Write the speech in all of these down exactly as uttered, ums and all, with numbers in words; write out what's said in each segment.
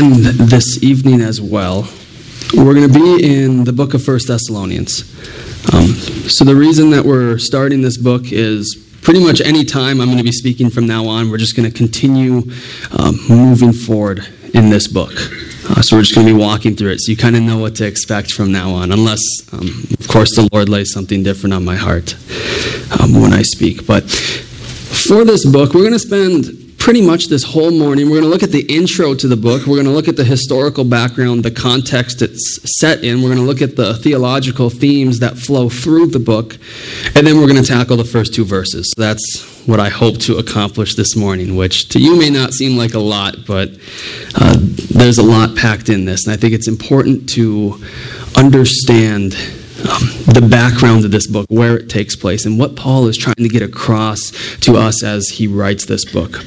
this evening as well. We're going to be in the book of First Thessalonians. Um, so the reason that we're starting this book is pretty much any time I'm going to be speaking from now on, we're just going to continue um, moving forward in this book. Uh, so we're just going to be walking through it, so you kind of know what to expect from now on, unless, um, of course, the Lord lays something different on my heart um, when I speak. But for this book, we're going to spend pretty much this whole morning. We're going to look at the intro to the book. We're going to look at the historical background, the context it's set in. We're going to look at the theological themes that flow through the book. And then we're going to tackle the first two verses. So that's what I hope to accomplish this morning, which to you may not seem like a lot, but uh, there's a lot packed in this. And I think it's important to understand Um, the background of this book, where it takes place, and what Paul is trying to get across to us as he writes this book.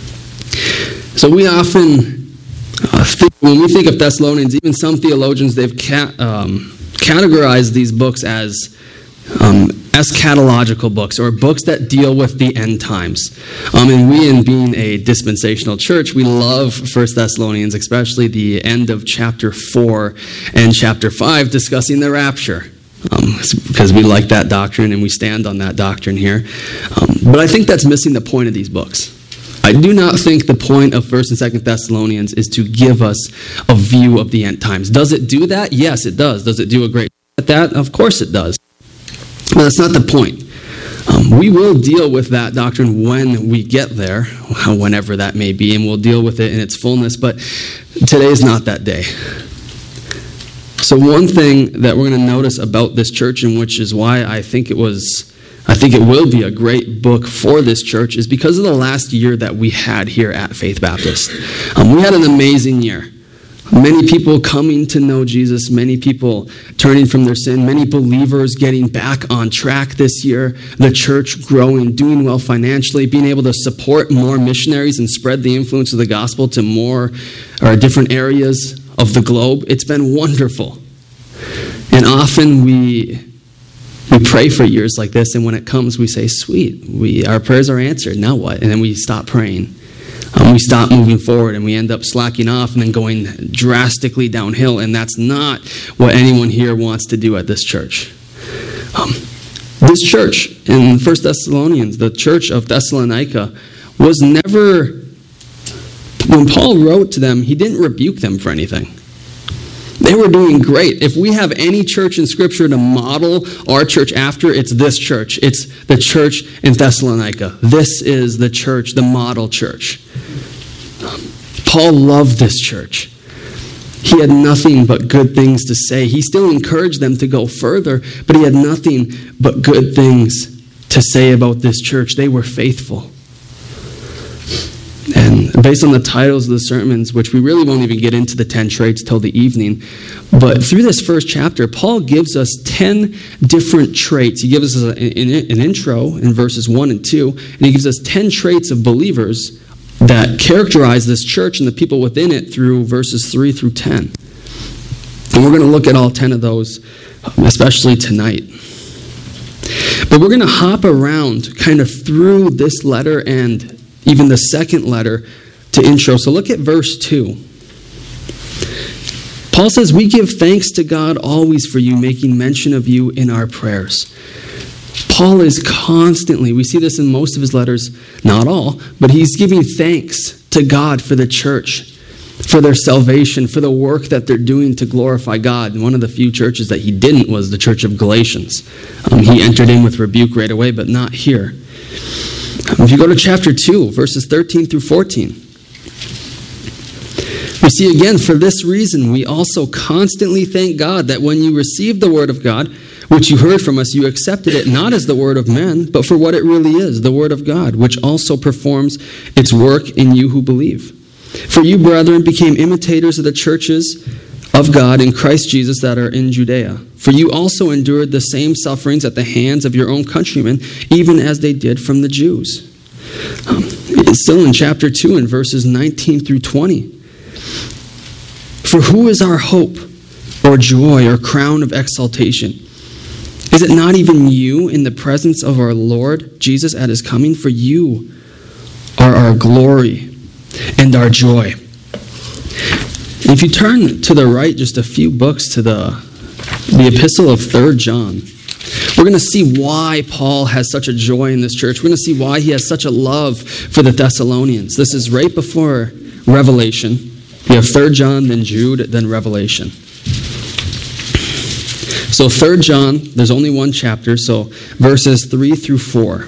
So we often uh, think, when we think of Thessalonians, even some theologians, they've ca- um, categorized these books as um, eschatological books, or books that deal with the end times. Um, and we, in being a dispensational church, we love First Thessalonians, especially the end of chapter four and chapter five, discussing the rapture. Um, because we like that doctrine and we stand on that doctrine here. Um, but I think that's missing the point of these books. I do not think the point of First and Second Thessalonians is to give us a view of the end times. Does it do that? Yes, it does. Does it do a great job at that? Of course it does. But that's not the point. Um, we will deal with that doctrine when we get there, whenever that may be, and we'll deal with it in its fullness. But today is not that day. So one thing that we're going to notice about this church, and which is why I think it was, I think it will be a great book for this church, is because of the last year that we had here at Faith Baptist. Um, we had an amazing year. Many people coming to know Jesus, many people turning from their sin, many believers getting back on track this year, the church growing, doing well financially, being able to support more missionaries and spread the influence of the gospel to more or different areas of the globe. It's been wonderful. And often we we pray for years like this, and when it comes, we say, sweet, we our prayers are answered, now what? And then we stop praying. Um, we stop moving forward, and we end up slacking off and then going drastically downhill, and that's not what anyone here wants to do at this church. Um, this church in First Thessalonians, the church of Thessalonica, was never... When Paul wrote to them, he didn't rebuke them for anything. They were doing great. If we have any church in Scripture to model our church after, it's this church. It's the church in Thessalonica. This is the church, the model church. Paul loved this church. He had nothing but good things to say. He still encouraged them to go further, but he had nothing but good things to say about this church. They were faithful. And based on the titles of the sermons, which we really won't even get into the ten traits till the evening, but through this first chapter, Paul gives us ten different traits. He gives us a, an, an intro in verses one and two, and he gives us ten traits of believers that characterize this church and the people within it through verses three through ten. And we're going to look at all ten of those, especially tonight. But we're going to hop around kind of through this letter and even the second letter to intro. So look at verse two. Paul says, we give thanks to God always for you, making mention of you in our prayers. Paul is constantly, we see this in most of his letters, not all, but he's giving thanks to God for the church, for their salvation, for the work that they're doing to glorify God. And one of the few churches that he didn't was the church of Galatians. Um, he entered in with rebuke right away, but not here. If you go to chapter two, verses thirteen through fourteen, we see again, for this reason, we also constantly thank God that when you received the word of God, which you heard from us, you accepted it not as the word of men, but for what it really is, the word of God, which also performs its work in you who believe. For you, brethren, became imitators of the churches of God in Christ Jesus that are in Judea. For you also endured the same sufferings at the hands of your own countrymen, even as they did from the Jews. Um, it's still in chapter two in verses nineteen through twenty. For who is our hope or joy or crown of exaltation? Is it not even you in the presence of our Lord Jesus at his coming? For you are our glory and our joy. If you turn to the right just a few books to the, the epistle of Third John, we're going to see why Paul has such a joy in this church. We're going to see why he has such a love for the Thessalonians. This is right before Revelation. You have Third John, then Jude, then Revelation. So Third John, there's only one chapter, so verses three through four.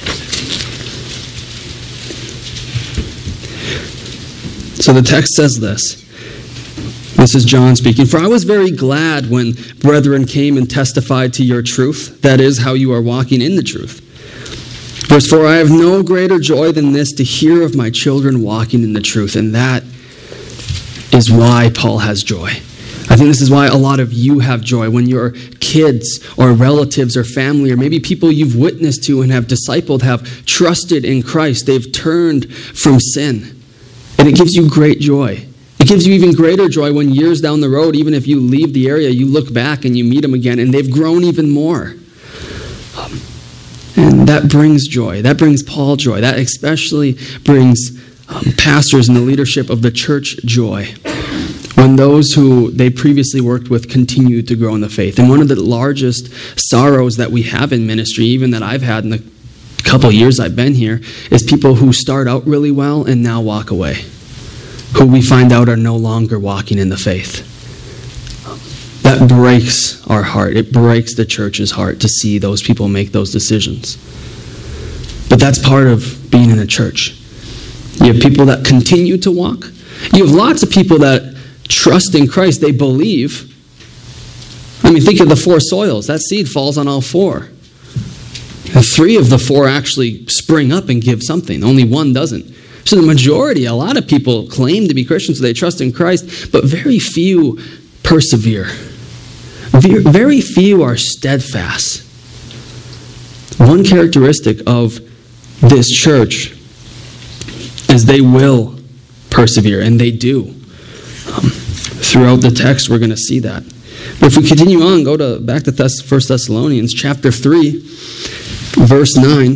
So the text says this. This is John speaking. For I was very glad when brethren came and testified to your truth. That is, how you are walking in the truth. Verse four, I have no greater joy than this, to hear of my children walking in the truth. And that is why Paul has joy. I think this is why a lot of you have joy. When your kids or relatives or family or maybe people you've witnessed to and have discipled have trusted in Christ, they've turned from sin. And it gives you great joy. It gives you even greater joy when years down the road, even if you leave the area, you look back and you meet them again and they've grown even more. Um, and that brings joy. That brings Paul joy. That especially brings um, pastors and the leadership of the church joy when those who they previously worked with continue to grow in the faith. And one of the largest sorrows that we have in ministry, even that I've had in the couple years I've been here, is people who start out really well and now walk away, who we find out are no longer walking in the faith. That breaks our heart. It breaks the church's heart to see those people make those decisions. But that's part of being in a church. You have people that continue to walk. You have lots of people that trust in Christ. They believe. I mean, think of the four soils. That seed falls on all four. And three of the four actually spring up and give something. Only one doesn't. So the majority, a lot of people claim to be Christians, so they trust in Christ, but very few persevere. Very few are steadfast. One characteristic of this church is they will persevere, and they do. Um, throughout the text, we're going to see that. But if we continue on, go to back to Thess- First Thessalonians chapter three, verse nine.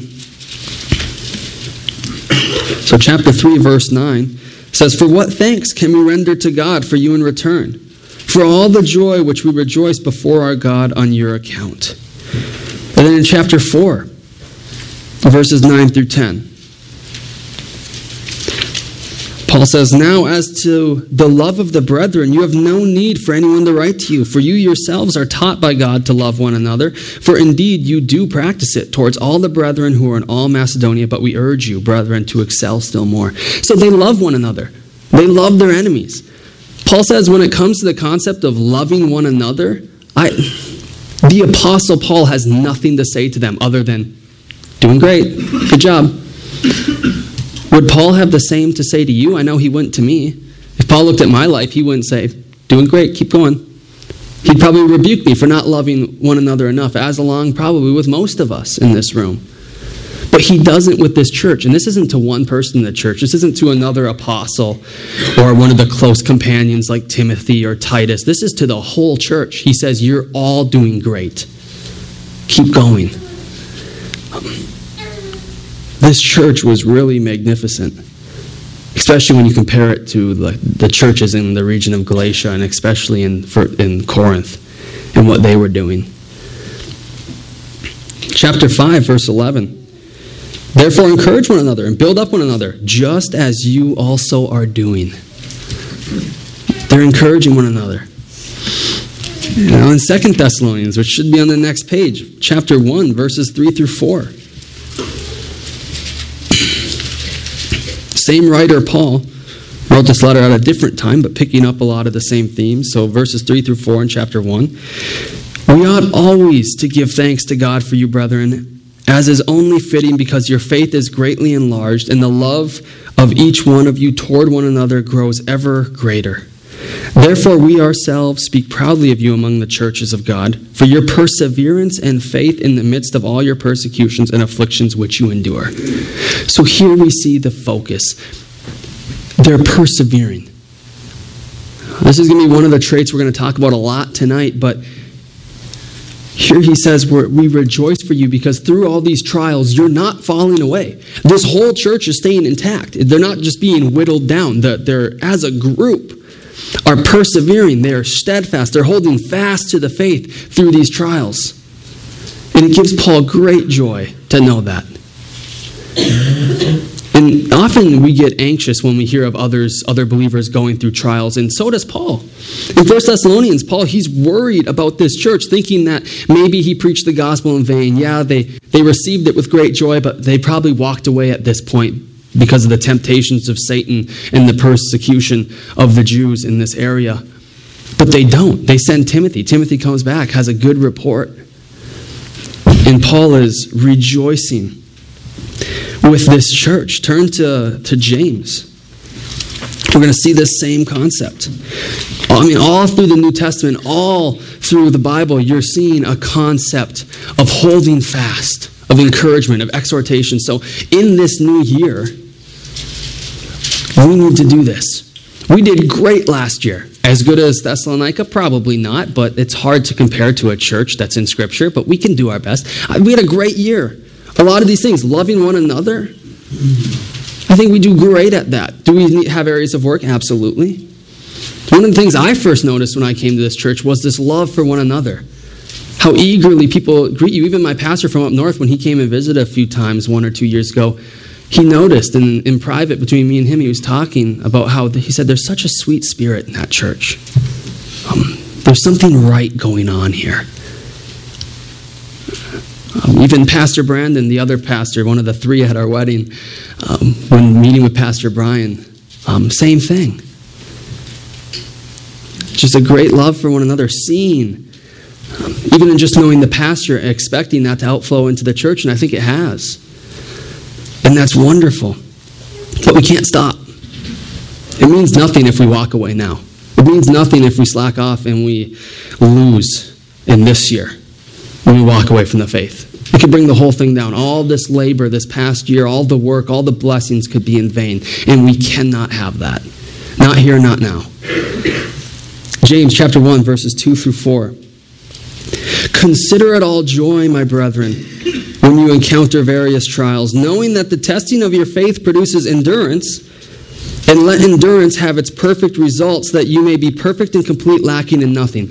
So chapter three, verse nine says, For what thanks can we render to God for you in return? For all the joy which we rejoice before our God on your account. And then in chapter four, verses nine through ten, Paul says, Now as to the love of the brethren, you have no need for anyone to write to you, for you yourselves are taught by God to love one another. For indeed you do practice it towards all the brethren who are in all Macedonia, but we urge you, brethren, to excel still more. So they love one another. They love their enemies. Paul says when it comes to the concept of loving one another, I, the Apostle Paul has nothing to say to them other than, doing great, good job. Would Paul have the same to say to you? I know he wouldn't to me. If Paul looked at my life, he wouldn't say, doing great, keep going. He'd probably rebuke me for not loving one another enough, as along probably with most of us in this room. But he doesn't with this church. And this isn't to one person in the church. This isn't to another apostle or one of the close companions like Timothy or Titus. This is to the whole church. He says, you're all doing great. Keep going. Um, This church was really magnificent, especially when you compare it to the, the churches in the region of Galatia and especially in, in Corinth and what they were doing. Chapter five, verse eleven. Therefore encourage one another and build up one another, just as you also are doing. They're encouraging one another. Now in Second Thessalonians, which should be on the next page, chapter one, verses three through four. Same writer, Paul, wrote this letter at a different time, but picking up a lot of the same themes. So verses three through four in chapter one. We ought always to give thanks to God for you, brethren, as is only fitting, because your faith is greatly enlarged, and the love of each one of you toward one another grows ever greater. Therefore we ourselves speak proudly of you among the churches of God, for your perseverance and faith in the midst of all your persecutions and afflictions which you endure. So here we see the focus. They're persevering. This is going to be one of the traits we're going to talk about a lot tonight, but here he says we're, we rejoice for you because through all these trials, you're not falling away. This whole church is staying intact. They're not just being whittled down. They're, they're as a group, are persevering. They are steadfast. They're holding fast to the faith through these trials. And it gives Paul great joy to know that. And often we get anxious when we hear of others, other believers going through trials, and so does Paul. In First Thessalonians, Paul, he's worried about this church, thinking that maybe he preached the gospel in vain. Yeah, they, they received it with great joy, but they probably walked away at this point because of the temptations of Satan and the persecution of the Jews in this area. But they don't. They send Timothy. Timothy comes back, has a good report. And Paul is rejoicing with this church. Turn to, to James. We're going to see this same concept. I mean, all through the New Testament, all through the Bible, you're seeing a concept of holding fast, of encouragement, of exhortation. So in this new year, we need to do this. We did great last year. As good as Thessalonica? Probably not, but it's hard to compare to a church that's in Scripture, but we can do our best. We had a great year. A lot of these things, loving one another, I think we do great at that. Do we need, have areas of work? Absolutely. One of the things I first noticed when I came to this church was this love for one another. How eagerly people greet you. Even my pastor from up north, when he came and visited a few times one or two years ago, he noticed in, in private between me and him, he was talking about how, he said, there's such a sweet spirit in that church. Um, there's something right going on here. Um, even Pastor Brandon, the other pastor, one of the three at our wedding, um, when meeting with Pastor Brian, um, same thing. Just a great love for one another, seeing, um, even in just knowing the pastor, expecting that to outflow into the church, and I think it has. And that's wonderful. But we can't stop. It means nothing if we walk away now. It means nothing if we slack off and we lose in this year when we walk away from the faith. It could bring the whole thing down. All this labor this past year, all the work, all the blessings could be in vain. And we cannot have that. Not here, not now. James chapter one, verses two through four. Consider it all joy, my brethren, when you encounter various trials, knowing that the testing of your faith produces endurance, and let endurance have its perfect results, that you may be perfect and complete, lacking in nothing.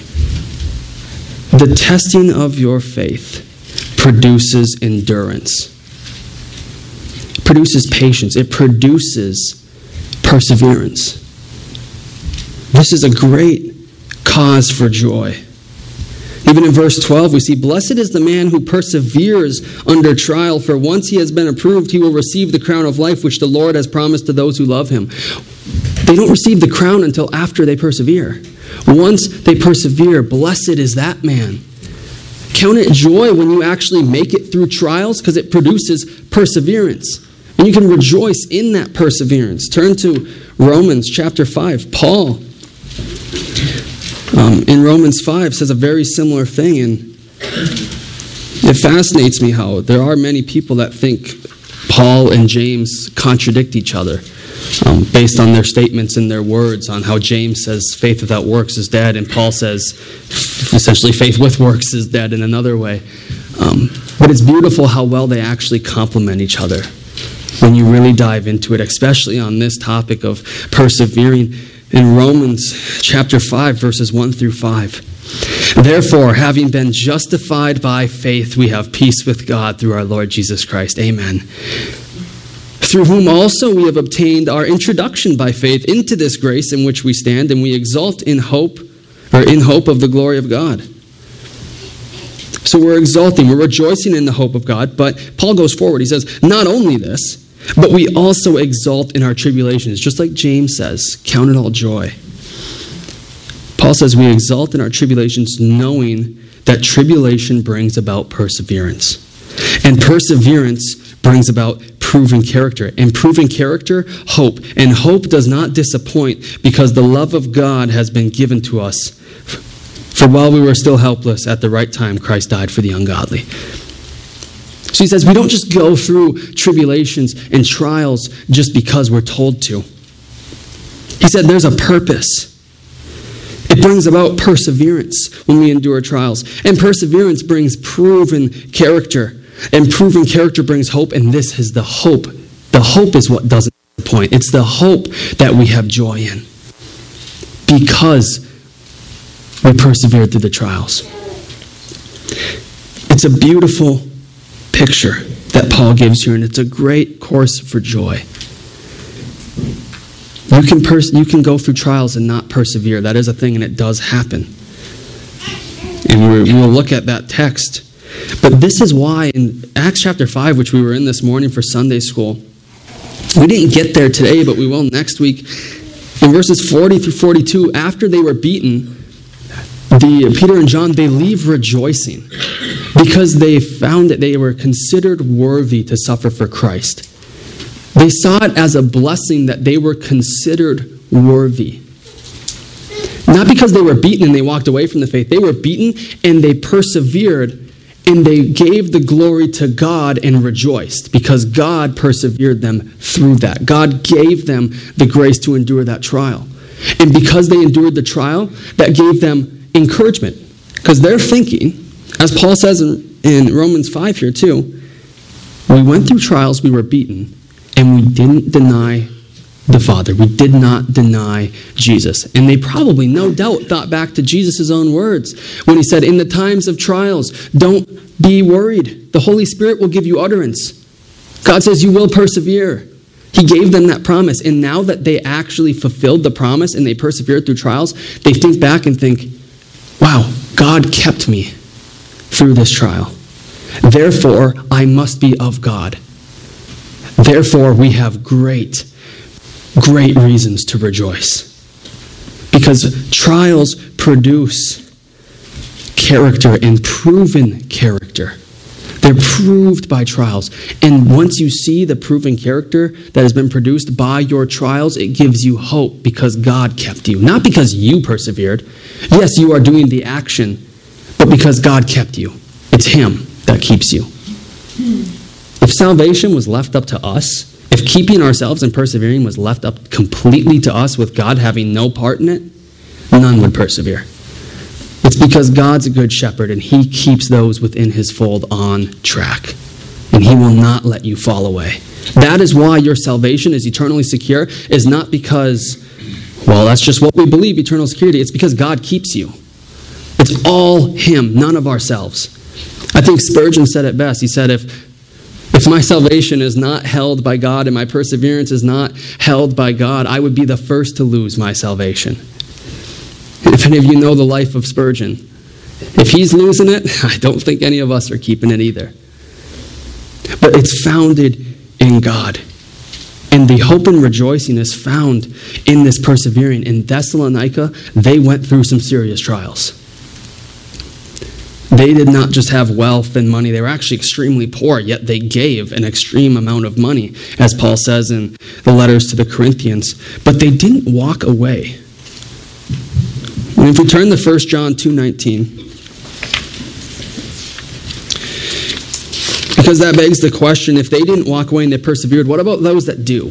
The testing of your faith produces endurance. It produces patience. It produces perseverance. This is a great cause for joy. Even in verse twelve, we see, blessed is the man who perseveres under trial, for once he has been approved, he will receive the crown of life which the Lord has promised to those who love him. They don't receive the crown until after they persevere. Once they persevere, blessed is that man. Count it joy when you actually make it through trials, because it produces perseverance. And you can rejoice in that perseverance. Turn to Romans chapter five. Paul, Um, in Romans five, says a very similar thing, and it fascinates me how there are many people that think Paul and James contradict each other um, based on their statements and their words on how James says faith without works is dead, and Paul says essentially faith with works is dead in another way. Um, but it's beautiful how well they actually complement each other when you really dive into it, especially on this topic of persevering. In Romans chapter five, verses one through five. Therefore, having been justified by faith, we have peace with God through our Lord Jesus Christ. Amen. Through whom also we have obtained our introduction by faith into this grace in which we stand, and we exult in hope, or in hope of the glory of God. So we're exulting, we're rejoicing in the hope of God, but Paul goes forward. He says, not only this, but we also exult in our tribulations. Just like James says, count it all joy. Paul says we exult in our tribulations, knowing that tribulation brings about perseverance. And perseverance brings about proven character. And proven character, hope. And hope does not disappoint, because the love of God has been given to us. For while we were still helpless, at the right time, Christ died for the ungodly. So he says we don't just go through tribulations and trials just because we're told to. He said there's a purpose. It brings about perseverance when we endure trials. And perseverance brings proven character. And proven character brings hope. And this is the hope. The hope is what doesn't disappoint. It's the hope that we have joy in. because we persevered through the trials. It's a beautiful picture that Paul gives here, and it's a great cause for joy. You can pers- you can go through trials and not persevere. That is a thing, and it does happen. And we're, we'll look at that text. But this is why in Acts chapter five, which we were in this morning for Sunday school, we didn't get there today, but we will next week. In verses forty through forty-two, after they were beaten, the Peter and John, they leave rejoicing because they found that they were considered worthy to suffer for Christ. They saw it as a blessing that they were considered worthy. Not because they were beaten and they walked away from the faith. They were beaten and they persevered and they gave the glory to God and rejoiced because God persevered them through that. God gave them the grace to endure that trial. And because they endured the trial, that gave them encouragement. Because they're thinking, as Paul says in, in Romans five here too, we went through trials, we were beaten, and we didn't deny the Father. We did not deny Jesus. And they probably, no doubt, thought back to Jesus' own words when he said, in the times of trials, don't be worried. The Holy Spirit will give you utterance. God says you will persevere. He gave them that promise. And now that they actually fulfilled the promise and they persevered through trials, they think back and think, wow, God kept me through this trial. Therefore, I must be of God. Therefore, we have great, great reasons to rejoice. Because trials produce character and proven character. They're proved by trials. And once you see the proven character that has been produced by your trials, it gives you hope because God kept you. Not because you persevered. Yes, you are doing the action, but because God kept you. It's Him that keeps you. If salvation was left up to us, if keeping ourselves and persevering was left up completely to us with God having no part in it, none would persevere. It's because God's a good shepherd and He keeps those within His fold on track. And He will not let you fall away. That is why your salvation is eternally secure, is not because, well, that's just what we believe, eternal security. It's because God keeps you. It's all Him, none of ourselves. I think Spurgeon said it best. He said, if If my salvation is not held by God and my perseverance is not held by God, I would be the first to lose my salvation. And if any of you know the life of Spurgeon, if he's losing it, I don't think any of us are keeping it either. But it's founded in God. And the hope and rejoicing is found in this persevering. In Thessalonica, they went through some serious trials. They did not just have wealth and money. They were actually extremely poor, yet they gave an extreme amount of money, as Paul says in the letters to the Corinthians. But they didn't walk away. And if we turn to First John two nineteen, because that begs the question, if they didn't walk away and they persevered, what about those that do?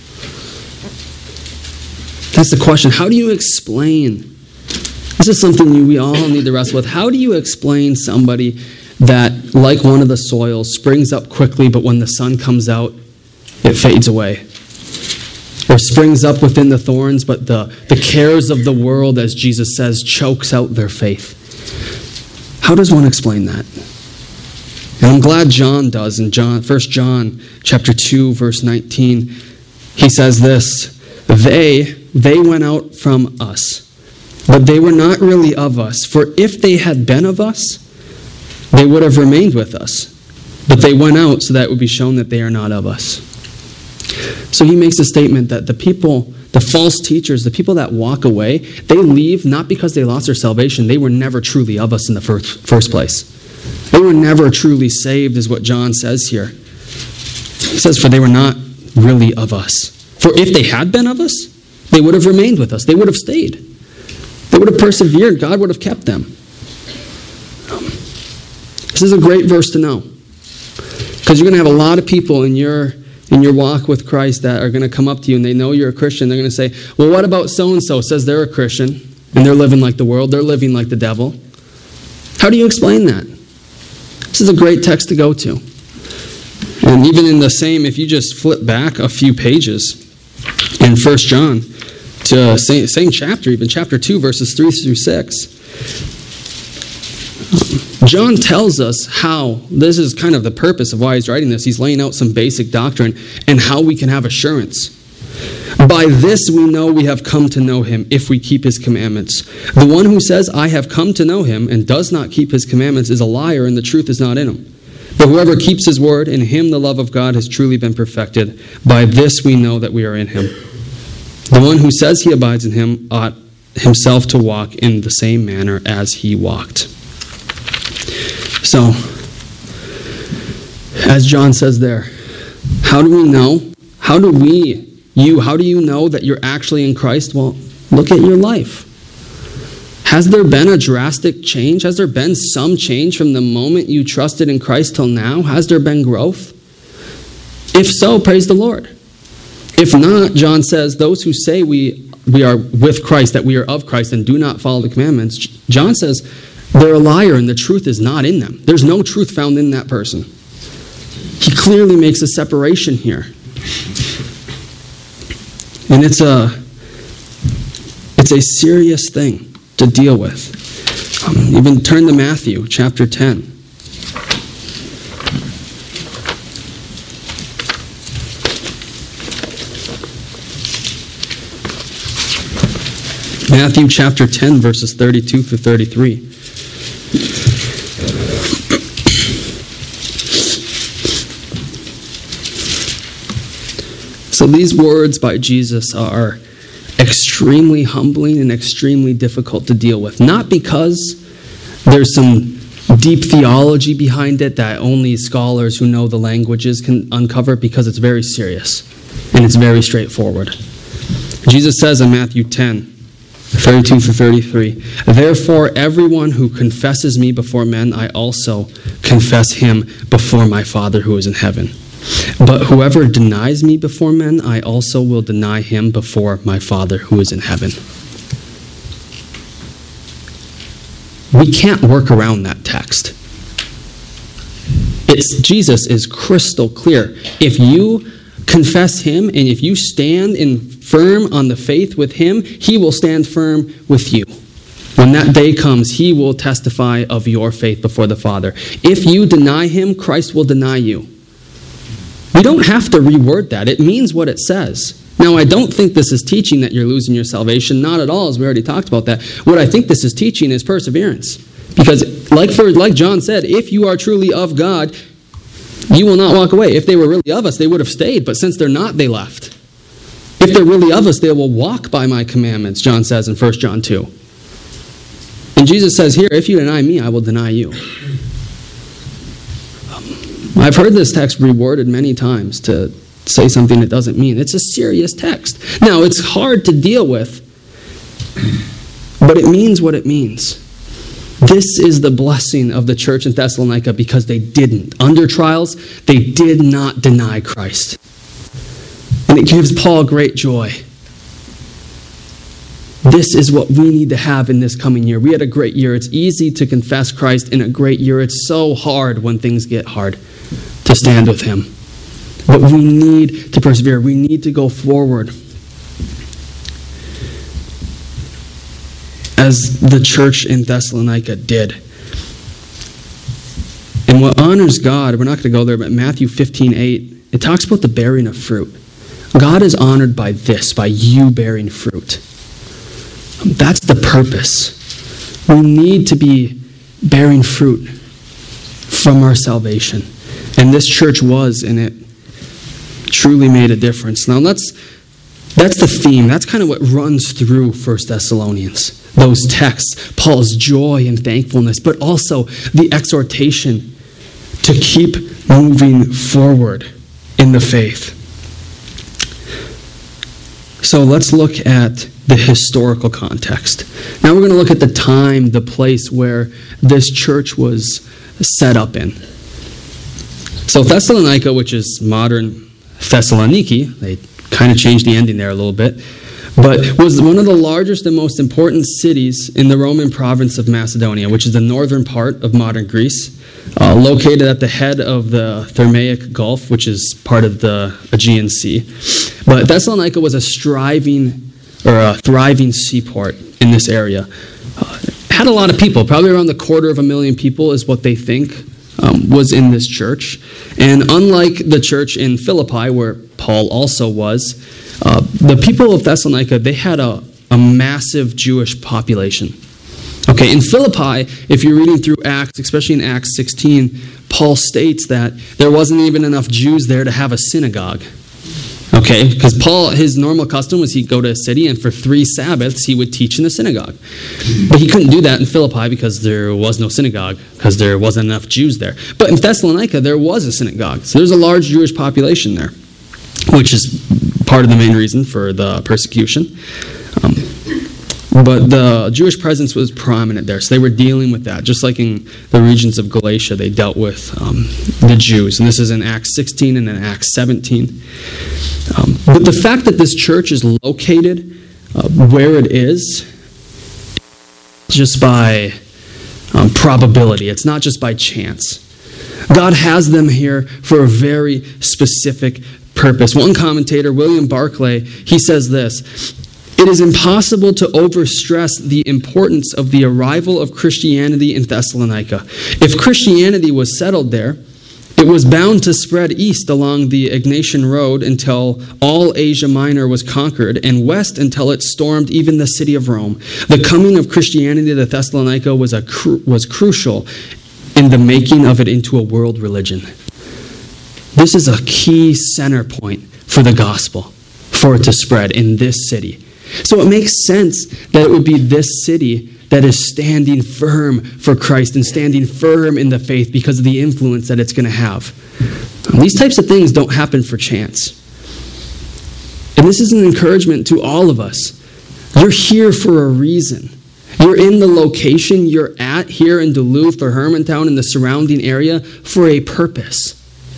That's the question. How do you explain? This is something you, we all need to wrestle with. How do you explain somebody that, like one of the soils, springs up quickly, but when the sun comes out, it fades away? Or springs up within the thorns, but the, the cares of the world, as Jesus says, chokes out their faith. How does one explain that? And I'm glad John does. In John, First John chapter two, verse nineteen, he says this, They, they went out from us, but they were not really of us. For if they had been of us, they would have remained with us. But they went out so that it would be shown that they are not of us. So he makes a statement that the people, the false teachers, the people that walk away, they leave not because they lost their salvation. They were never truly of us in the first, first place. They were never truly saved, is what John says here. He says, for they were not really of us. For if they had been of us, they would have remained with us. They would have stayed. They would have persevered. God would have kept them. Um, this is a great verse to know. Because you're going to have a lot of people in your in your walk with Christ that are going to come up to you and they know you're a Christian. They're going to say, well, what about so-and-so says they're a Christian and they're living like the world. They're living like the devil. How do you explain that? This is a great text to go to. And even in the same, if you just flip back a few pages in First John, to same, same chapter, even chapter two, verses three through six. John tells us how, this is kind of the purpose of why he's writing this. He's laying out some basic doctrine and how we can have assurance. By this we know we have come to know him if we keep his commandments. The one who says, I have come to know him, and does not keep his commandments is a liar, and the truth is not in him. But whoever keeps his word, in him the love of God has truly been perfected. By this we know that we are in him. The one who says he abides in him ought himself to walk in the same manner as he walked. So, as John says there, how do we know? How do we, you, how do you know that you're actually in Christ? Well, look at your life. Has there been a drastic change? Has there been some change from the moment you trusted in Christ till now? Has there been growth? If so, praise the Lord. If not, John says, those who say we, we are with Christ, that we are of Christ, and do not follow the commandments, John says, they're a liar and the truth is not in them. There's no truth found in that person. He clearly makes a separation here. And it's a, it's a serious thing to deal with. Um, even turn to Matthew chapter ten. Matthew chapter ten, verses thirty-two through thirty-three. So these words by Jesus are extremely humbling and extremely difficult to deal with. Not because there's some deep theology behind it that only scholars who know the languages can uncover, because it's very serious and it's very straightforward. Jesus says in Matthew ten, thirty-two through thirty-three, therefore everyone who confesses me before men, I also confess him before my Father who is in heaven. But whoever denies me before men, I also will deny him before my Father who is in heaven. We can't work around that text. It's, Jesus is crystal clear. If you confess him and if you stand in firm on the faith with him, he will stand firm with you. When that day comes, he will testify of your faith before the Father. If you deny him, Christ will deny you. We don't have to reword that. It means what it says. Now, I don't think this is teaching that you're losing your salvation. Not at all, as we already talked about that. What I think this is teaching is perseverance. Because like for like John said, if you are truly of God, you will not walk away. If they were really of us, they would have stayed. But since they're not, they left. If they're really of us, they will walk by my commandments, John says in First John two. And Jesus says here, if you deny me, I will deny you. I've heard this text reworded many times to say something it doesn't mean. It's a serious text. Now, it's hard to deal with, but it means what it means. This is the blessing of the church in Thessalonica because they didn't. Under trials, they did not deny Christ. And it gives Paul great joy. This is what we need to have in this coming year. We had a great year. It's easy to confess Christ in a great year. It's so hard when things get hard to stand with him. But we need to persevere. We need to go forward. As the church in Thessalonica did. And what honors God, we're not going to go there, but Matthew fifteen eight, it talks about the bearing of fruit. God is honored by this, by you bearing fruit. That's the purpose. We need to be bearing fruit from our salvation. And this church was, and it truly made a difference. Now let's, that's the theme. That's kind of what runs through First Thessalonians. Those texts, Paul's joy and thankfulness, but also the exhortation to keep moving forward in the faith. So let's look at the historical context. Now we're going to look at the time, the place where this church was set up in. So Thessalonica, which is modern Thessaloniki, they kind of changed the ending there a little bit, but was one of the largest and most important cities in the Roman province of Macedonia, which is the northern part of modern Greece, uh, located at the head of the Thermaic Gulf, which is part of the Aegean Sea. But Thessalonica was a striving or a thriving seaport in this area. Uh, had a lot of people, probably around a quarter of a million people is what they think um, was in this church. And unlike the church in Philippi, where Paul also was, uh, the people of Thessalonica, they had a, a massive Jewish population. Okay, in Philippi, if you're reading through Acts, especially in Acts sixteen, Paul states that there wasn't even enough Jews there to have a synagogue. Okay, because Paul, his normal custom was he'd go to a city and for three Sabbaths he would teach in the synagogue. But he couldn't do that in Philippi because there was no synagogue, because there wasn't enough Jews there. But in Thessalonica, there was a synagogue. So there's a large Jewish population there, which is part of the main reason for the persecution. Um, But the Jewish presence was prominent there, so they were dealing with that. Just like in the regions of Galatia, they dealt with um, the Jews. And this is in Acts sixteen and in Acts seventeen. Um, but the fact that this church is located uh, where it is, just by um, probability. It's not just by chance. God has them here for a very specific purpose. One commentator, William Barclay, he says this: "It is impossible to overstress the importance of the arrival of Christianity in Thessalonica. If Christianity was settled there, it was bound to spread east along the Egnatian Road until all Asia Minor was conquered, and west until it stormed even the city of Rome. The coming of Christianity to Thessalonica was, a cru- was crucial in the making of it into a world religion." This is a key center point for the gospel, for it to spread in this city. So it makes sense that it would be this city that is standing firm for Christ and standing firm in the faith because of the influence that it's going to have. And these types of things don't happen for chance. And this is an encouragement to all of us. You're here for a reason. You're in the location you're at here in Duluth or Hermantown in the surrounding area for a purpose.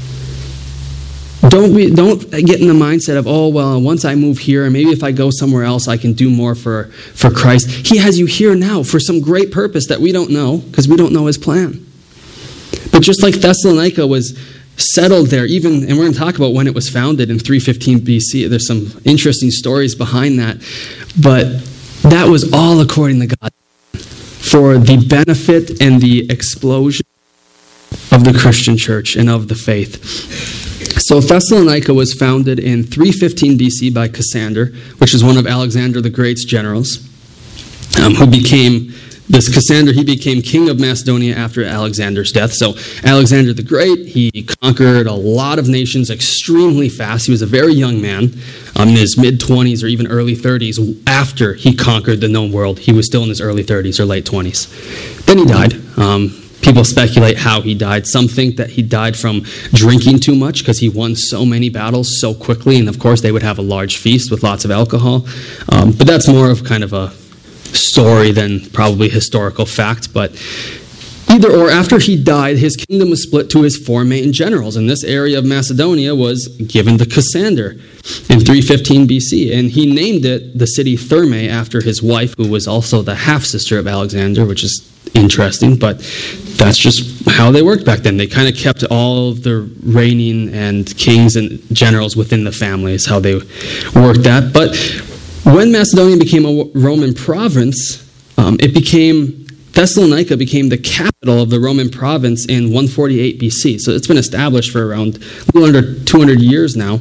Don't be, don't get in the mindset of, oh, well, once I move here, and maybe if I go somewhere else, I can do more for, for Christ. He has you here now for some great purpose that we don't know, because we don't know his plan. But just like Thessalonica was settled there, even, and we're going to talk about when it was founded in three fifteen B C. There's some interesting stories behind that. But that was all according to God, for the benefit and the explosion of the Christian church and of the faith. So Thessalonica was founded in three fifteen B C by Cassander, which is one of Alexander the Great's generals, um, who became, this Cassander, he became king of Macedonia after Alexander's death. So Alexander the Great, he conquered a lot of nations extremely fast. He was a very young man, um, in his mid-twenties or even early thirties. After he conquered the known world, he was still in his early thirties or late twenties. Then he died. Um, People speculate how he died. Some think that he died from drinking too much because he won so many battles so quickly. And of course, they would have a large feast with lots of alcohol. Um, but that's more of kind of a story than probably historical fact. But either or, after he died, his kingdom was split to his four main generals. And this area of Macedonia was given to Cassander in three fifteen B C. And he named it the city Thermae after his wife, who was also the half-sister of Alexander, which is interesting, but that's just how they worked back then. They kind of kept all of the reigning and kings and generals within the family is how they worked that. But when Macedonia became a Roman province, um, it became, Thessalonica became the capital of the Roman province in one forty-eight B C. So it's been established for around a little under two hundred years now.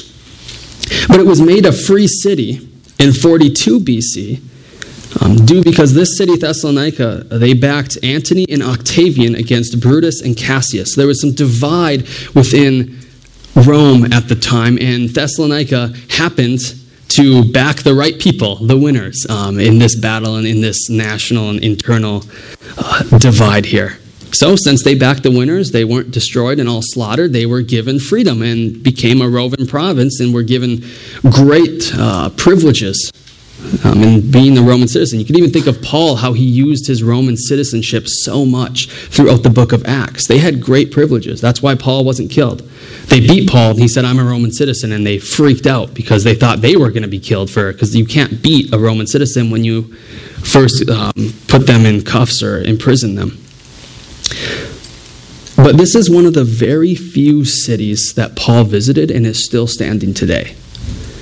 But it was made a free city in forty-two B C, Um, due because this city, Thessalonica, they backed Antony and Octavian against Brutus and Cassius. There was some divide within Rome at the time, and Thessalonica happened to back the right people, the winners, um, in this battle and in this national and internal uh, divide here. So since they backed the winners, they weren't destroyed and all slaughtered. They were given freedom and became a Roman province and were given great uh, privileges. Um, and being a Roman citizen. You can even think of Paul, how he used his Roman citizenship so much throughout the book of Acts. They had great privileges. That's why Paul wasn't killed. They beat Paul, and he said, I'm a Roman citizen, and they freaked out because they thought they were going to be killed for it, because you can't beat a Roman citizen when you first um, put them in cuffs or imprison them. But this is one of the very few cities that Paul visited and is still standing today.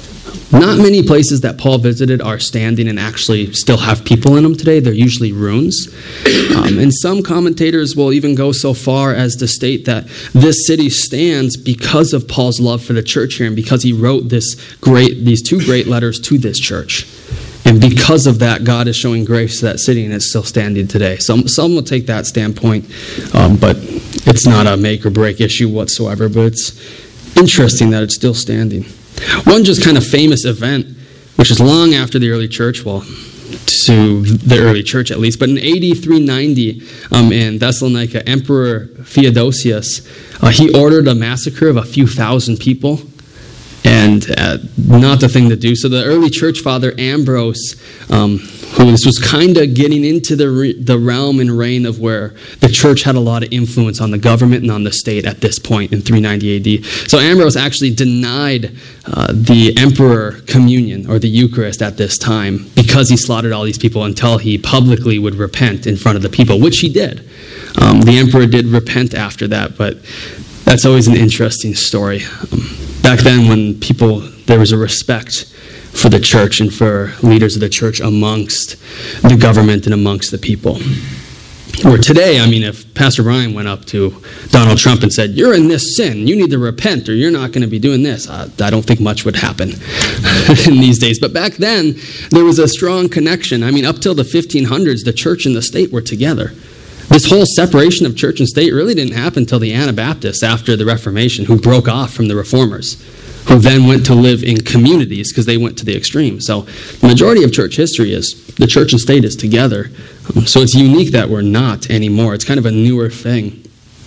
Not many places that Paul visited are standing and actually still have people in them today. They're usually ruins. Um, and some commentators will even go so far as to state that this city stands because of Paul's love for the church here and because he wrote this great, these two great letters to this church. And because of that, God is showing grace to that city and it's still standing today. Some some will take that standpoint, um, but it's not a make or break issue whatsoever. But it's interesting that it's still standing. One just kind of famous event, which is long after the early church, well, to the early church at least, but in A D three ninety um, in Thessalonica, Emperor Theodosius, uh, he ordered a massacre of a few thousand people. And uh, not the thing to do. So the early church father Ambrose, um, who was, was kind of getting into the re- the realm and reign of where the church had a lot of influence on the government and on the state at this point in three ninety A D. So Ambrose actually denied uh, the emperor communion or the Eucharist at this time because he slaughtered all these people until he publicly would repent in front of the people, which he did. Um, the emperor did repent after that, but that's always an interesting story. Um, Back then, when people, there was a respect for the church and for leaders of the church amongst the government and amongst the people. Or today, I mean, if Pastor Brian went up to Donald Trump and said, "You're in this sin, you need to repent or you're not going to be doing this," I, I don't think much would happen in these days. But back then, there was a strong connection. I mean, up till the fifteen hundreds, the church and the state were together. This whole separation of church and state really didn't happen until the Anabaptists after the Reformation, who broke off from the Reformers, who then went to live in communities because they went to the extreme. So the majority of church history is the church and state is together. Um, so it's unique that we're not anymore. It's kind of a newer thing.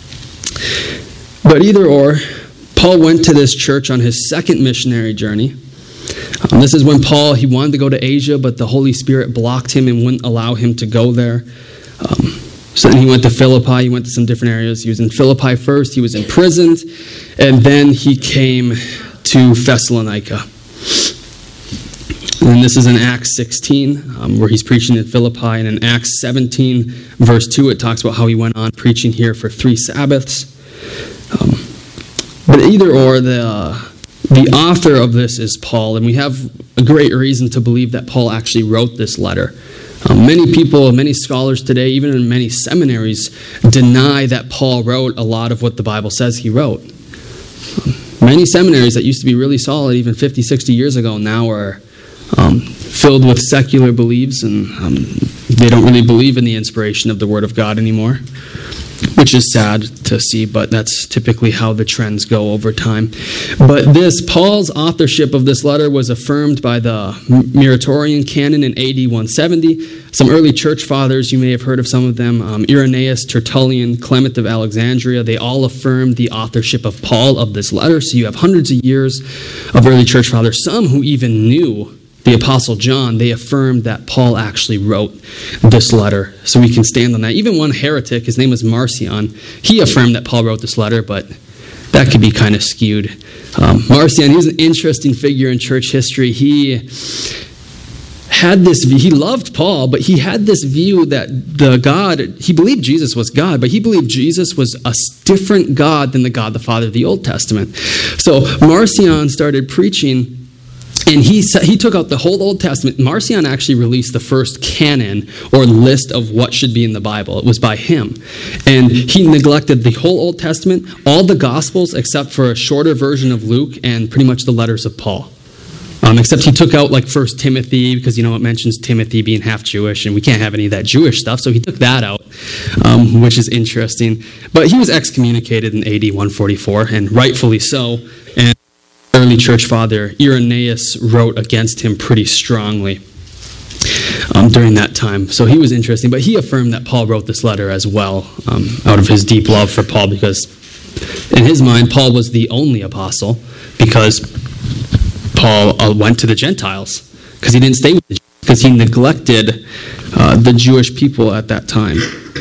But either or, Paul went to this church on his second missionary journey. Um, this is when Paul, he wanted to go to Asia, but the Holy Spirit blocked him and wouldn't allow him to go there. Um, So then he went to Philippi, he went to some different areas. He was in Philippi first, he was imprisoned, and then he came to Thessalonica. And this is in Acts sixteen, um, where he's preaching in Philippi, and in Acts seventeen, verse two, it talks about how he went on preaching here for three Sabbaths. Um, but either or, the, uh, the author of this is Paul, and we have a great reason to believe that Paul actually wrote this letter. Um, many people, many scholars today, even in many seminaries, deny that Paul wrote a lot of what the Bible says he wrote. Um, many seminaries that used to be really solid even fifty, sixty years ago now are um, filled with secular beliefs, and um, they don't really believe in the inspiration of the Word of God anymore, which is sad to see, but that's typically how the trends go over time. But this, Paul's authorship of this letter was affirmed by the Muratorian canon in A D one seventy. Some early church fathers, you may have heard of some of them, um, Irenaeus, Tertullian, Clement of Alexandria, they all affirmed the authorship of Paul of this letter. So you have hundreds of years of early church fathers, some who even knew the Apostle John, they affirmed that Paul actually wrote this letter. So we can stand on that. Even one heretic, his name was Marcion, he affirmed that Paul wrote this letter, but that could be kind of skewed. Um, Marcion, he was an interesting figure in church history. He had this, he loved Paul, but he had this view that the God, he believed Jesus was God, but he believed Jesus was a different God than the God the Father of the Old Testament. So Marcion started preaching. And he he took out the whole Old Testament. Marcion actually released the first canon or list of what should be in the Bible. It was by him. And he neglected the whole Old Testament, all the Gospels except for a shorter version of Luke and pretty much the letters of Paul. Um, except he took out like First Timothy because, you know, it mentions Timothy being half Jewish and we can't have any of that Jewish stuff. So he took that out, um, which is interesting. But he was excommunicated in A D one forty-four, and rightfully so. And early church father Irenaeus wrote against him pretty strongly um, during that time. So he was interesting, but he affirmed that Paul wrote this letter as well um, out of his deep love for Paul, because in his mind, Paul was the only apostle, because Paul uh, went to the Gentiles, because he didn't stay with the Jews, because he neglected uh, the Jewish people at that time.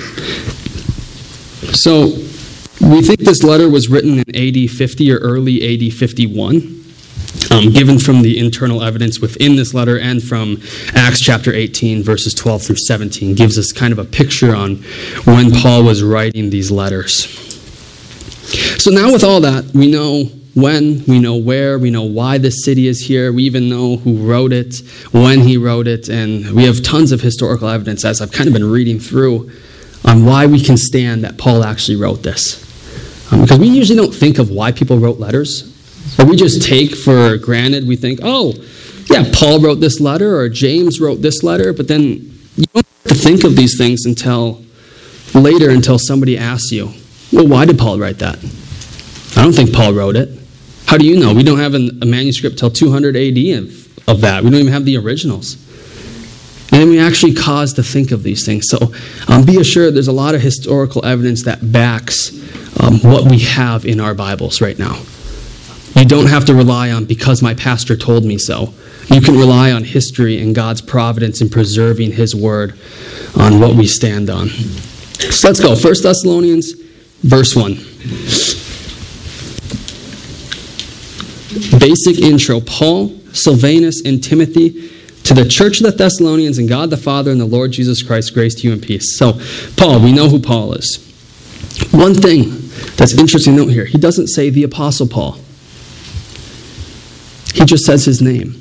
So we think this letter was written in A D fifty or early A D fifty-one, um, given from the internal evidence within this letter and from Acts chapter eighteen, verses twelve through seventeen, gives us kind of a picture on when Paul was writing these letters. So now with all that, we know when, we know where, we know why this city is here. We even know who wrote it, when he wrote it, and we have tons of historical evidence, as I've kind of been reading through, on why we can stand that Paul actually wrote this. Um, because we usually don't think of why people wrote letters, but we just take for granted, we think, oh, yeah, Paul wrote this letter, or James wrote this letter, but then you don't have to think of these things until later, until somebody asks you, well, why did Paul write that? I don't think Paul wrote it. How do you know? We don't have an, a manuscript till two hundred A D of, of that. We don't even have the originals. And then we actually cause to think of these things. So um, be assured there's a lot of historical evidence that backs um, what we have in our Bibles right now. You don't have to rely on because my pastor told me so. You can rely on history and God's providence in preserving his word on what we stand on. So let's go. First Thessalonians, verse one. Basic intro. Paul, Silvanus, and Timothy, to the church of the Thessalonians, and God the Father and the Lord Jesus Christ, grace to you and peace. So, Paul, we know who Paul is. One thing that's interesting to note here, he doesn't say the Apostle Paul. He just says his name.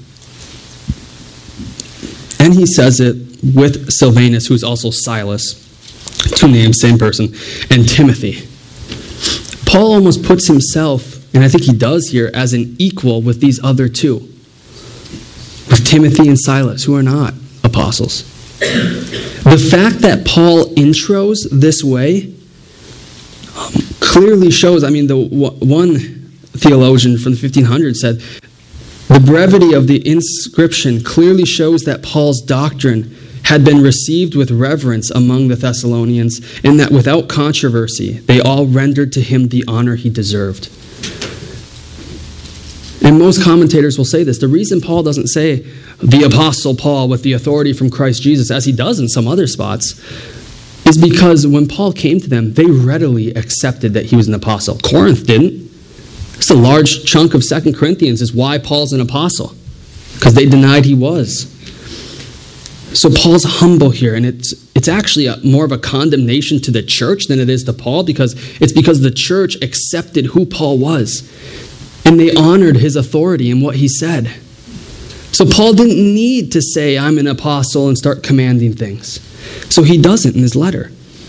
And he says it with Silvanus, who's also Silas, two names, same person, and Timothy. Paul almost puts himself, and I think he does here, as an equal with these other two, with Timothy and Silas, who are not apostles. The fact that Paul intros this way um, clearly shows, I mean, the one theologian from the fifteen hundreds said, the brevity of the inscription clearly shows that Paul's doctrine had been received with reverence among the Thessalonians, and that without controversy, they all rendered to him the honor he deserved. And most commentators will say this. The reason Paul doesn't say the Apostle Paul with the authority from Christ Jesus, as he does in some other spots, is because when Paul came to them, they readily accepted that he was an apostle. Corinth didn't. It's a large chunk of Second Corinthians is why Paul's an apostle, because they denied he was. So Paul's humble here, and it's it's actually a, more of a condemnation to the church than it is to Paul, because it's because the church accepted who Paul was, and they honored his authority and what he said. So Paul didn't need to say, I'm an apostle, and start commanding things. So he doesn't in his letter.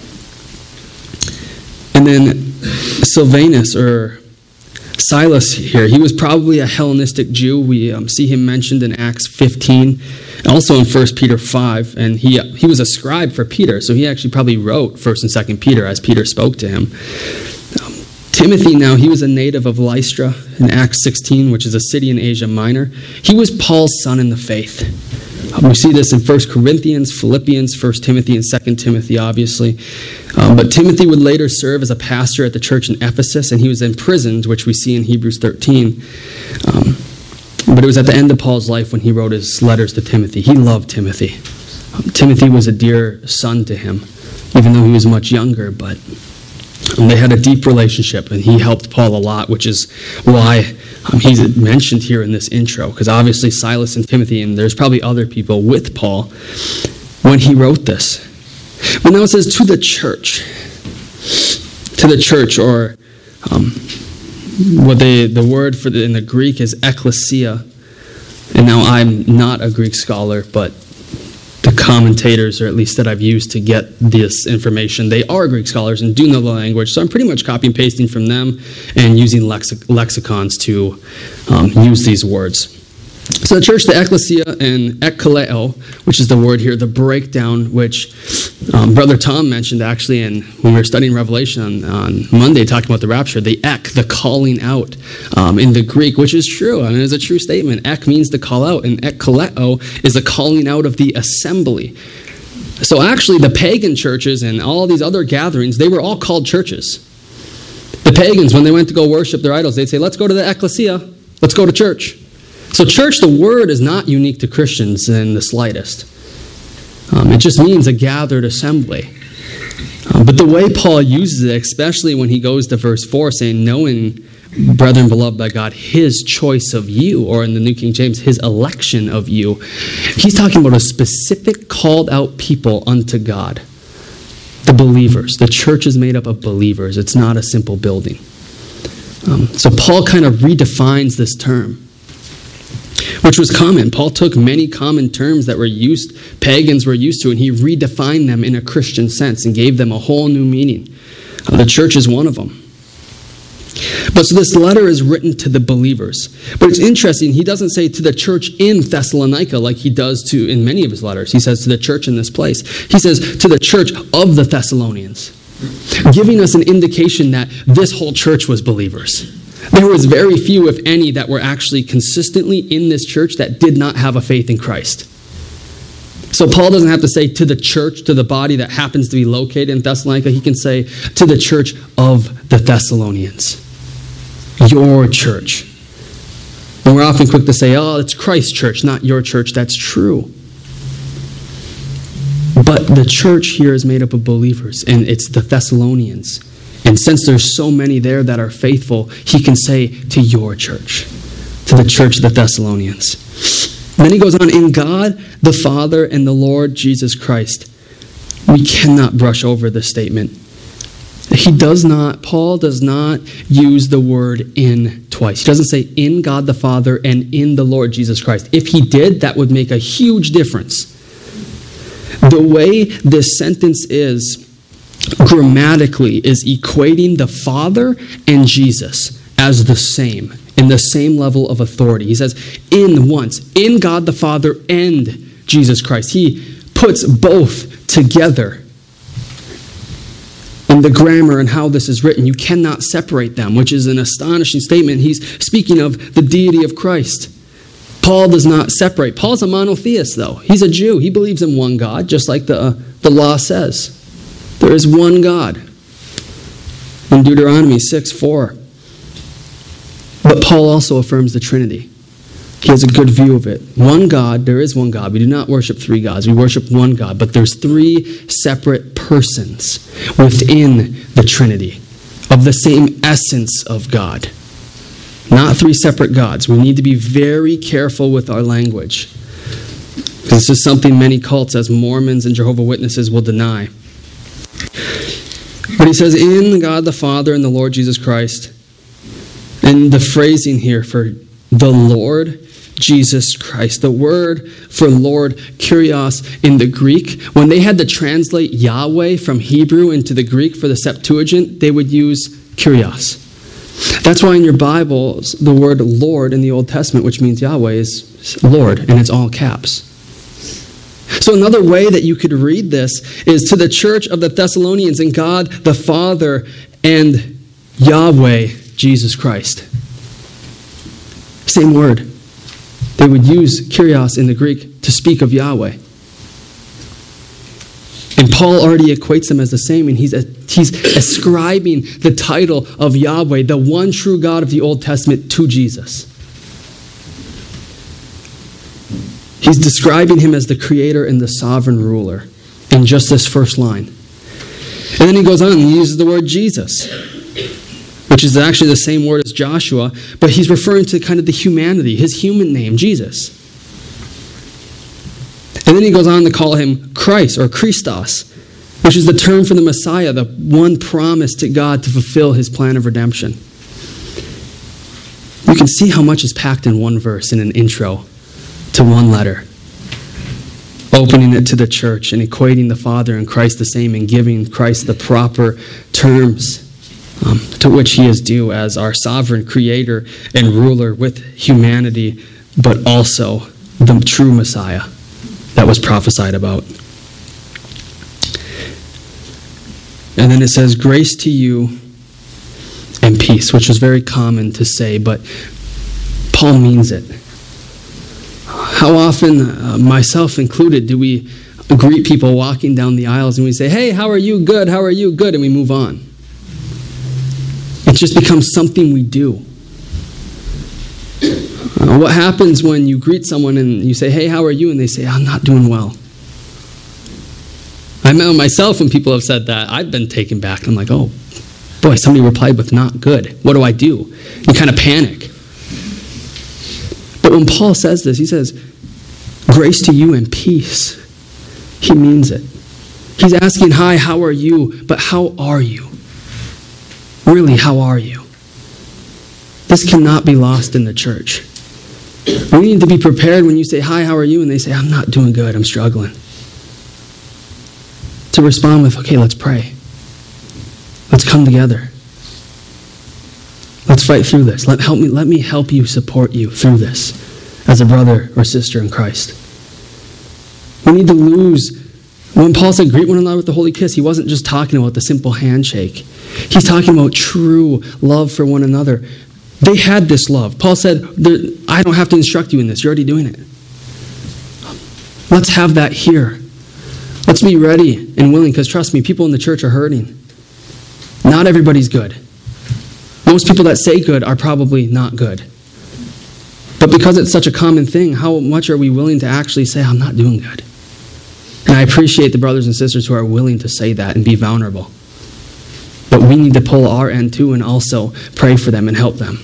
And then Silvanus, or Silas here, he was probably a Hellenistic Jew. We um, see him mentioned in Acts fifteen, also in First Peter five, and he he was a scribe for Peter, so he actually probably wrote First and Second Peter as Peter spoke to him. Um, Timothy, now, he was a native of Lystra in Acts sixteen, which is a city in Asia Minor. He was Paul's son in the faith. Um, we see this in First Corinthians, Philippians, First Timothy, and Second Timothy, obviously. Um, but Timothy would later serve as a pastor at the church in Ephesus, and he was imprisoned, which we see in Hebrews thirteen. Um, but it was at the end of Paul's life when he wrote his letters to Timothy. He loved Timothy. Um, Timothy was a dear son to him, even though he was much younger, but um, they had a deep relationship, and he helped Paul a lot, which is why um, he's mentioned here in this intro, because obviously Silas and Timothy, and there's probably other people with Paul when he wrote this. But now it says, to the church. To the church, or um, what they, the word for the, in the Greek is ekklesia. And now I'm not a Greek scholar, but the commentators, or at least that I've used to get this information, they are Greek scholars and do know the language. So I'm pretty much copy and pasting from them and using lexic- lexicons to um, use these words. So the church, the ecclesia, and ekkaleo, which is the word here, the breakdown, which um, Brother Tom mentioned actually in, when we were studying Revelation on, on Monday, talking about the rapture, the ek, the calling out um, in the Greek, which is true. I mean, it's a true statement. Ek means to call out, and ekkaleo is a calling out of the assembly. So actually, the pagan churches and all these other gatherings, they were all called churches. The pagans, when they went to go worship their idols, they'd say, let's go to the ecclesia, let's go to church. So church, the word is not unique to Christians in the slightest. Um, it just means a gathered assembly. Um, but the way Paul uses it, especially when he goes to verse four, saying, knowing, brethren beloved by God, his choice of you, or in the New King James, his election of you, he's talking about a specific called out people unto God. The believers. The church is made up of believers. It's not a simple building. Um, so Paul kind of redefines this term, which was common. Paul took many common terms that were used, pagans were used to, and he redefined them in a Christian sense and gave them a whole new meaning. Uh, the church is one of them. But so this letter is written to the believers. But it's interesting, he doesn't say to the church in Thessalonica like he does to in many of his letters. He says to the church in this place. He says to the church of the Thessalonians, giving us an indication that this whole church was believers. There was very few, if any, that were actually consistently in this church that did not have a faith in Christ. So Paul doesn't have to say to the church, to the body that happens to be located in Thessalonica. He can say to the church of the Thessalonians. Your church. And we're often quick to say, oh, it's Christ's church, not your church. That's true. But the church here is made up of believers, and it's the Thessalonians. And since there's so many there that are faithful, he can say to your church, to the church of the Thessalonians. And then he goes on, in God, the Father, and the Lord Jesus Christ. We cannot brush over this statement. He does not, Paul does not use the word in twice. He doesn't say in God the Father and in the Lord Jesus Christ. If he did, that would make a huge difference. The way this sentence is grammatically is equating the Father and Jesus as the same, in the same level of authority. He says in once, in God the Father and Jesus Christ. He puts both together. In the grammar and how this is written, you cannot separate them, which is an astonishing statement. He's speaking of the deity of Christ. Paul does not separate. Paul's a monotheist, though. He's a Jew. He believes in one God, just like the, uh, the law says. There is one God. In Deuteronomy six four. But Paul also affirms the Trinity. He has a good view of it. One God, there is one God. We do not worship three gods. We worship one God. But there's three separate persons within the Trinity of the same essence of God. Not three separate gods. We need to be very careful with our language. This is something many cults, as Mormons and Jehovah's Witnesses, will deny. But he says, in God the Father and the Lord Jesus Christ. And the phrasing here for the Lord Jesus Christ. The word for Lord, Kyrios, in the Greek, when they had to translate Yahweh from Hebrew into the Greek for the Septuagint, they would use Kyrios. That's why in your Bibles, the word Lord in the Old Testament, which means Yahweh, is Lord, and it's all caps. So another way that you could read this is to the church of the Thessalonians in God the Father and Yahweh, Jesus Christ. Same word. They would use Kyrios in the Greek to speak of Yahweh. And Paul already equates them as the same, and he's, he's ascribing the title of Yahweh, the one true God of the Old Testament, to Jesus. He's describing him as the creator and the sovereign ruler in just this first line. And then he goes on and he uses the word Jesus, which is actually the same word as Joshua, but he's referring to kind of the humanity, his human name, Jesus. And then he goes on to call him Christ, or Christos, which is the term for the Messiah, the one promised to God to fulfill his plan of redemption. You can see how much is packed in one verse, in an intro to one letter. Opening it to the church and equating the Father and Christ the same and giving Christ the proper terms Um, to which he is due as our sovereign creator and ruler with humanity, but also the true Messiah that was prophesied about. And then it says, grace to you and peace, which was very common to say, but Paul means it. How often, uh, myself included, do we greet people walking down the aisles and we say, hey, how are you? Good. How are you? Good. And we move on. It just becomes something we do. Uh, what happens when you greet someone and you say, hey, how are you? And they say, I'm not doing well. I know myself when people have said that, I've been taken back. I'm like, oh, boy, somebody replied with not good. What do I do? You kind of panic. But when Paul says this, he says, grace to you and peace. He means it. He's asking, hi, how are you? But how are you? Really, how are you? This cannot be lost in the church. We need to be prepared when you say, hi, how are you? And they say, I'm not doing good, I'm struggling. To respond with, okay, let's pray. Let's come together. Let's fight through this. Let, help me, let me help you, support you through this as a brother or sister in Christ. We need to lose. When Paul said, greet one another with the holy kiss, he wasn't just talking about the simple handshake. He's talking about true love for one another. They had this love. Paul said, I don't have to instruct you in this. You're already doing it. Let's have that here. Let's be ready and willing, because trust me, people in the church are hurting. Not everybody's good. Most people that say good are probably not good. But because it's such a common thing, how much are we willing to actually say, I'm not doing good? And I appreciate the brothers and sisters who are willing to say that and be vulnerable. But we need to pull our end too and also pray for them and help them.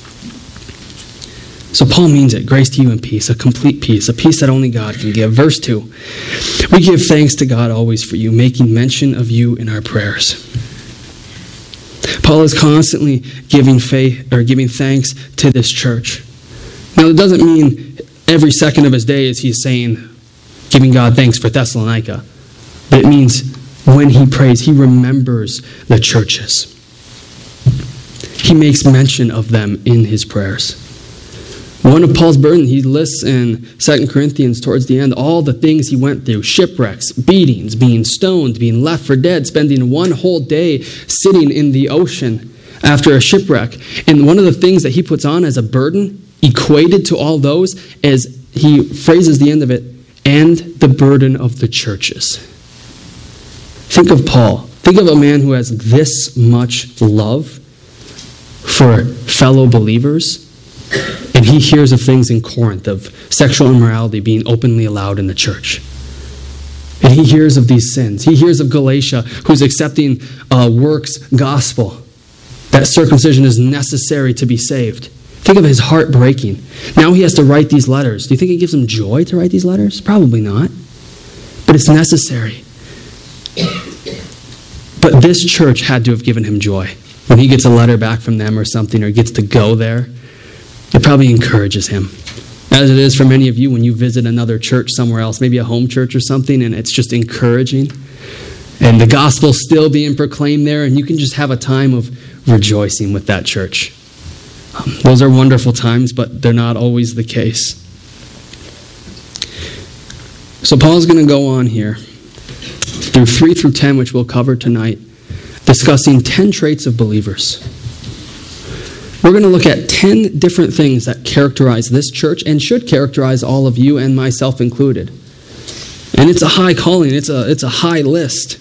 So Paul means it. Grace to you and peace, a complete peace, a peace that only God can give. Verse two, we give thanks to God always for you, making mention of you in our prayers. Paul is constantly giving faith or giving thanks to this church. Now, it doesn't mean every second of his day is he saying, giving God thanks for Thessalonica. But it means when he prays, he remembers the churches. He makes mention of them in his prayers. One of Paul's burdens, he lists in Second Corinthians towards the end all the things he went through: shipwrecks, beatings, being stoned, being left for dead, spending one whole day sitting in the ocean after a shipwreck. And one of the things that he puts on as a burden, equated to all those, is he phrases the end of it, and the burden of the churches. Think of Paul. Think of a man who has this much love for fellow believers. And he hears of things in Corinth, of sexual immorality being openly allowed in the church. And he hears of these sins. He hears of Galatia, who's accepting a works gospel, that circumcision is necessary to be saved. Think of his heart breaking. Now he has to write these letters. Do you think it gives him joy to write these letters? Probably not. But it's necessary. But this church had to have given him joy. When he gets a letter back from them or something, or gets to go there, it probably encourages him. As it is for many of you when you visit another church somewhere else, maybe a home church or something, and it's just encouraging. And the gospel's still being proclaimed there, and you can just have a time of rejoicing with that church. Um, those are wonderful times, but they're not always the case. So Paul's going to go on here through three through ten, which we'll cover tonight, discussing ten traits of believers. We're going to look at ten different things that characterize this church and should characterize all of you and myself included. And it's a high calling. It's a, it's a high list.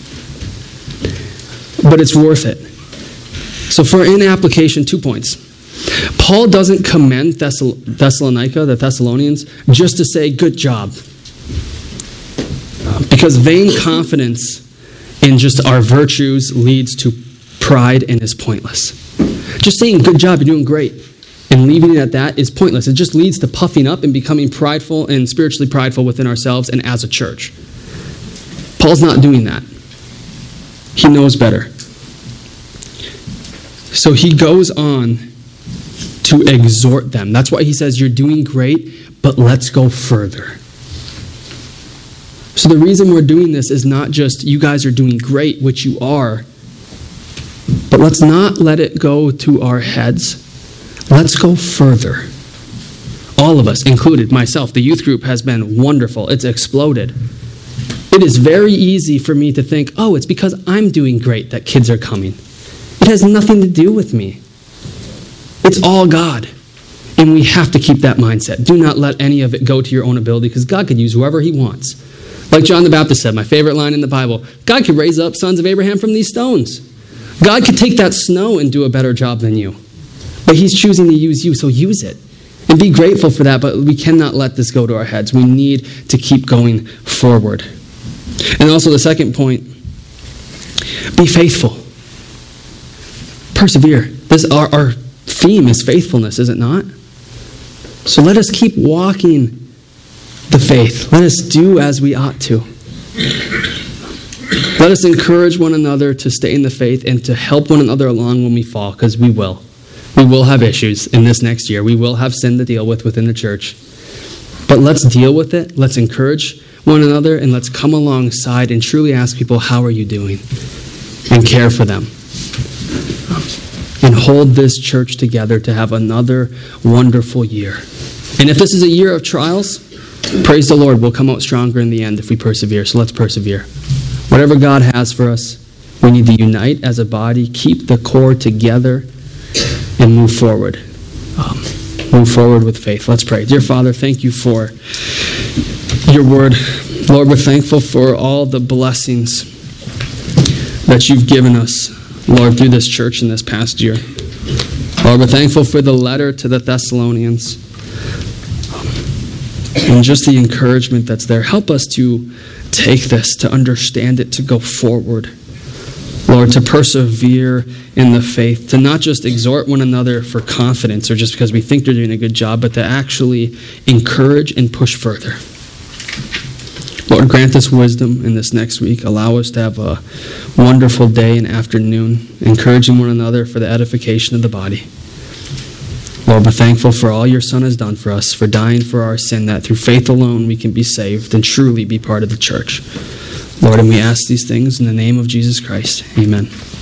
But it's worth it. So for in application, two points. Paul doesn't commend Thessal- Thessalonica, the Thessalonians, just to say, good job. Because vain confidence in just our virtues leads to pride and is pointless. Just saying, good job, you're doing great, and leaving it at that is pointless. It just leads to puffing up and becoming prideful and spiritually prideful within ourselves and as a church. Paul's not doing that. He knows better. So he goes on to exhort them. That's why he says, you're doing great, but let's go further. So the reason we're doing this is not just you guys are doing great, which you are, but let's not let it go to our heads. Let's go further. All of us, included myself, the youth group has been wonderful. It's exploded. It is very easy for me to think, oh, it's because I'm doing great that kids are coming. It has nothing to do with me. It's all God. And we have to keep that mindset. Do not let any of it go to your own ability, because God could use whoever he wants. Like John the Baptist said, my favorite line in the Bible, God could raise up sons of Abraham from these stones. God could take that snow and do a better job than you. But he's choosing to use you, so use it. And be grateful for that, but we cannot let this go to our heads. We need to keep going forward. And also the second point, be faithful. Persevere. This our, our theme is faithfulness, is it not? So let us keep walking the faith. Let us do as we ought to. Let us encourage one another to stay in the faith and to help one another along when we fall, because we will. We will have issues in this next year. We will have sin to deal with within the church. But let's deal with it. Let's encourage one another, and let's come alongside and truly ask people, how are you doing? And care for them. And hold this church together to have another wonderful year. And if this is a year of trials, praise the Lord, we'll come out stronger in the end if we persevere. So let's persevere. Whatever God has for us, we need to unite as a body, keep the core together, and move forward. Um, move forward with faith. Let's pray. Dear Father, thank you for your word. Lord, we're thankful for all the blessings that you've given us, Lord, through this church in this past year. Lord, we're thankful for the letter to the Thessalonians and just the encouragement that's there. Help us to take this, to understand it, to go forward. Lord, to persevere in the faith, to not just exhort one another for confidence or just because we think they're doing a good job, but to actually encourage and push further. Lord, grant us wisdom in this next week. Allow us to have a wonderful day and afternoon, encouraging one another for the edification of the body. Lord, we're thankful for all your Son has done for us, for dying for our sin, that through faith alone we can be saved and truly be part of the church. Lord, and we ask these things in the name of Jesus Christ. Amen.